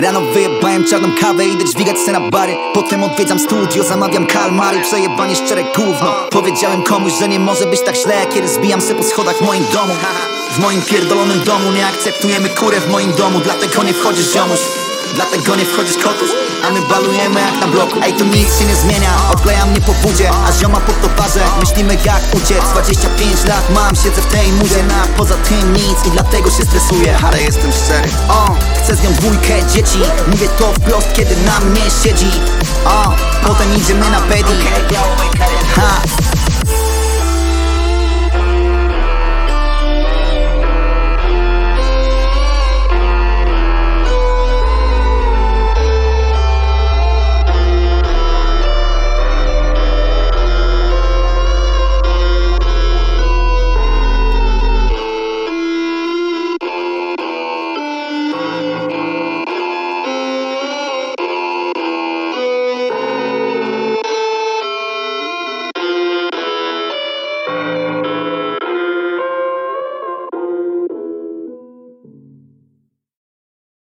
Rano wyjebałem czarną kawę, idę dźwigać se na bary. Potem odwiedzam studio, zamawiam kalmary. Przejebanie szczere gówno. Powiedziałem komuś, że nie może być tak źle, kiedy zbijam se po schodach w moim domu. W moim pierdolonym domu nie akceptujemy kurę w moim domu. Dlatego nie wchodzisz ziomuś, dlatego nie wchodzisz kotuś, a my balujemy jak na bloku. Ej, to nic się nie zmienia, odkleja mnie po budzie, a zioma po towarze. Myślimy jak uciec, 25 lat mam, siedzę w tej muzie. Na poza tym nic i dlatego się stresuję, ale jestem szczery. Chcę z nią dwójkę dzieci, mówię to wprost, kiedy na mnie siedzi. Potem idziemy na pedi.